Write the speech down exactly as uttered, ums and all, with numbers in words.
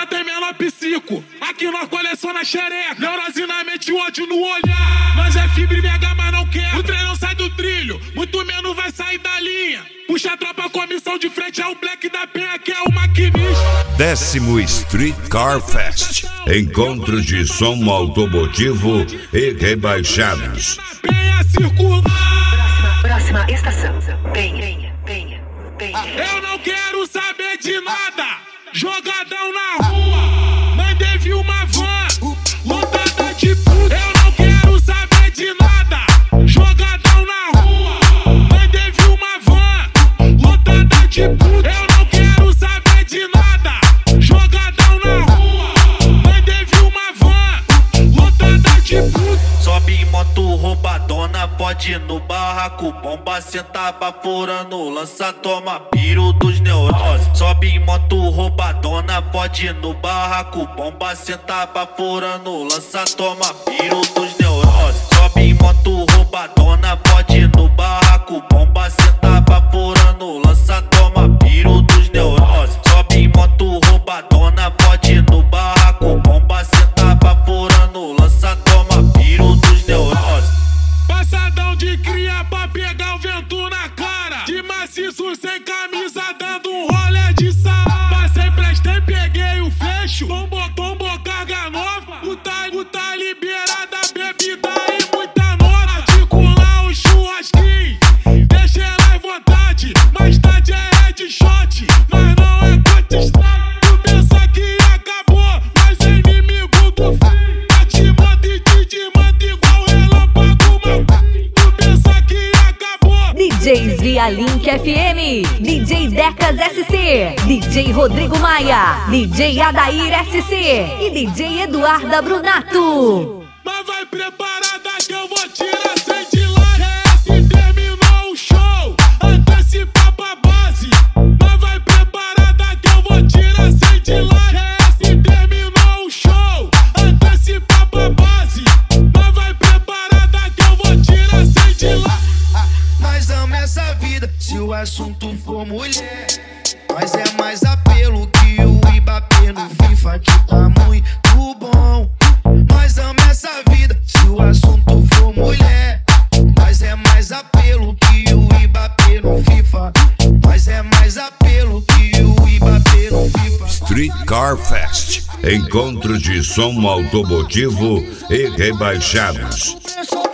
tem menor psico. Aqui nós coleciona xereca. Neurose na mente, ódio no olhar. Nós é fibra e mega, mas não quer. O trem não sai do trilho, muito menos vai sair da linha. Puxa a tropa, comissão de frente é o Black da Penha, que é o maquinista. Décimo Street Car Fest. Encontro de som automotivo e rebaixados. Penha circular. Próxima, próxima estação. Penha, Penha, Penha. Eu não quero saber de nada. Jogadão na rua. Mandei vir uma van lotada de puta. Eu não quero saber de nada. Jogadão na rua. Mandei vir uma van lotada de puta. Eu não quero saber de nada. Jogadão na rua. Mandei vir uma van lotada de puta. Sobe em moto roubadona, pode ir no barraco. Bomba senta baforando, lança, toma piro dos neuroses. Sobe em moto roubadona, pode ir no barraco. Bomba senta baforando, lança, toma piro dos neuroses. Sobe em moto roubadona, pode ir no barraco. Bomba senta baforando, lança, toma piro dos neuroses. Sobe em moto roubadona, pode ir no barraco. Bomba senta baforando, lança, toma piro dos neuroses. Passadão de cria pra pegar o vento na cara. De maciço sem camisa, dando um rolê de sala. Passei prestei, peguei o fecho. Tombou, tombou carga nova. O tá, o tá liberada, bebida e muita nota. Articular o churrasquinho, deixa ela à vontade. Mais tarde é headshot, mas não é contestar. Tu pensa que acabou, mas é inimigo do fim. Tá te manda e te desmanda igual relâmpago, mas tu pensa que acabou. D Js via Link F M, D J Decas S C, D J Rodrigo Maia, D J Adair S C e D J Eduarda Brunato. Mas vai preparada que eu vou tirar cem de lá. G S terminou o show, antecipa pra base. Mas vai preparada que eu vou tirar cem de lá. G S terminou o show, antecipa pra base. Mas vai preparada que eu vou tirar cem de lá. Nós amo essa vida, se o assunto for mulher. Nós é mais apelo que o Ibapê no FIFA, que tá muito bom. Nós amo essa vida, se o assunto for mulher. Nós é mais apelo que o Ibapê no FIFA. Nós é mais apelo que o Ibapê no FIFA. Street Car Fest. Encontro de som automotivo e rebaixados.